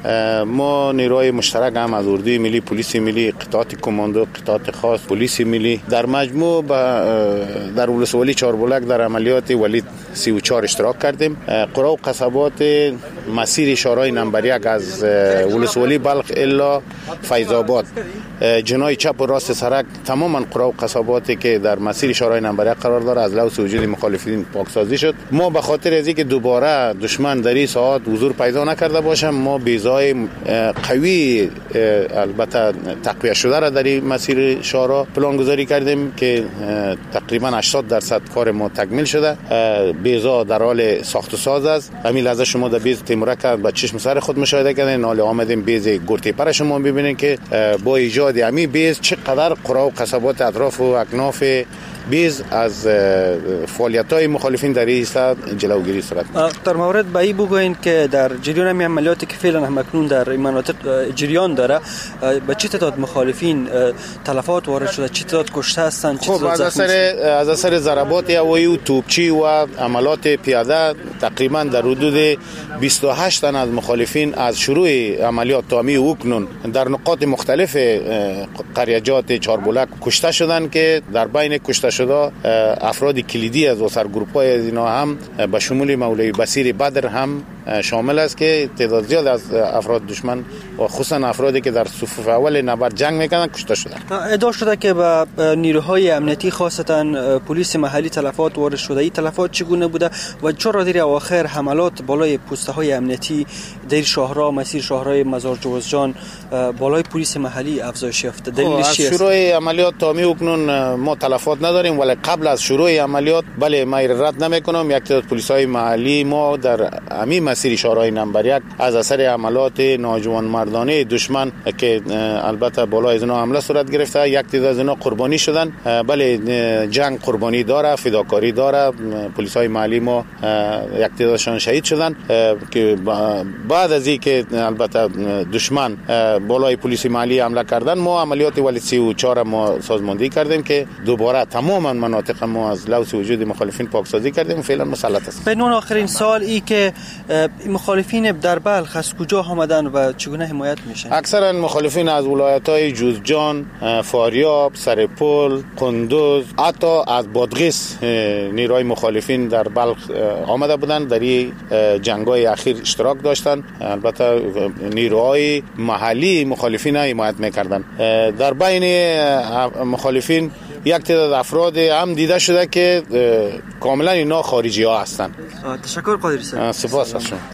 ما نیروهای مشترک هم از اردوی ملی، پلیس ملی، قطعات کماندو، قطعات خاص، پلیس ملی در مجموع در ولسوالی چهاربلک در عملیات ولید 34 اشتراک کردیم. قرا و قصبات مسیر شورای نمبر 1 از ولسوالی بلخ الا فیض‌آباد، جنای چپ و راست سرک، تماما قرا و قصباتی که در مسیر شورای نمبر 1 قرار داره از لوث وجود مخالفین پاکسازی شد. ما به خاطر از اینکه دوباره دشمن در این ساعات حضور پیدا نکرده باشه، ما بیزای قوی البته تقویت شده را در این مسیر شورا پلان گذاری کردیم که تقریبا 80% کار ما تکمیل شده. بیزا در حال ساخت و ساز است. همین لحظه شما در بیز تیمورک با چشم سر خود مشاهده کردین. حالا آمدیم بیز گرتیپر شما ببینید که با ایجاد همین بیز چقدر قرا و قصبات اطراف و اکناف بیز از فعالیت‌های مخالفین در این سطح جلوگیری صورت. در مورد به این بگوین که در جریان همین عملیاتی که فعلا هم اکنون در این مناطق جریان داره، به چه تعداد مخالفین تلفات وارد شده، چه تعداد کشته هستند، چه تعداد از اثر ضربات هوایی و توپچی و عملات پیاده تقریبا در حدود 28 تن از مخالفین از شروع عملیات تا اکنون در نقاط مختلف قریجات چهاربلک کشته شدند که در بین کشته شده افراد کلیدی از سرگروپ‌های از اینا هم به شمول مولوی بصیر بدر هم شامل است که تعداد زیاد از افراد دشمن و خصوصا افرادی که در صفوف اول نبرد جنگ میکنن کشته شدند. ادعا شده که به نیروهای امنیتی خاصتا پلیس محلی تلفات وارد شده. این تلفات چگونه بوده و چرا در اواخر حملات بالای پست‌های امنیتی در شهرها، مسیر شهرهای مزار جوزجان بالای پلیس محلی افزایش یافته؟ دلیلش چیه؟ از شروع عملیات تا اکنون ما تلفات نداریم، ولی قبل از شروع عملیات بله ما رد نمیکنم. یک تعداد پلیس‌های محلی ما در همین مسیر شورای نمبر 1 از اثر عملات ناجوان مردانه دشمن که البته بالای از اینا حمله صورت گرفته، یک تعداد از اینا قربانی شدن. بله جنگ قربانی داره، فداکاری داره. پلیس‌های محلی ما یک تعدادشان شهید شدن که بعد از اینکه البته دشمن بالای پلیس محلی حمله کردن، ما عملیات ولید 34 ما سازماندهی کردیم که دوباره تماما مناطق ما از لوث وجود مخالفین پاکسازی کردیم. فعلا مسلط است. بنون آخرین سال ای که مخالفین در بلخ از کجا آمدن و چگونه حمایت میشن؟ اکثرا مخالفین از ولایت‌های جوزجان، فاریاب، سرپل، قندوز، حتی از بادغیس نیروهای مخالفین در بلخ آمده بودند. در این جنگ‌های اخیر اشتراک داشتند. البته نیروهای محلی مخالفین حمایت می‌کردند. در بین مخالفین یک تعداد افراد هم دیده شده که کاملا اینا خارجی ها هستند. تشکر قادری صاحب. سپاس از شما.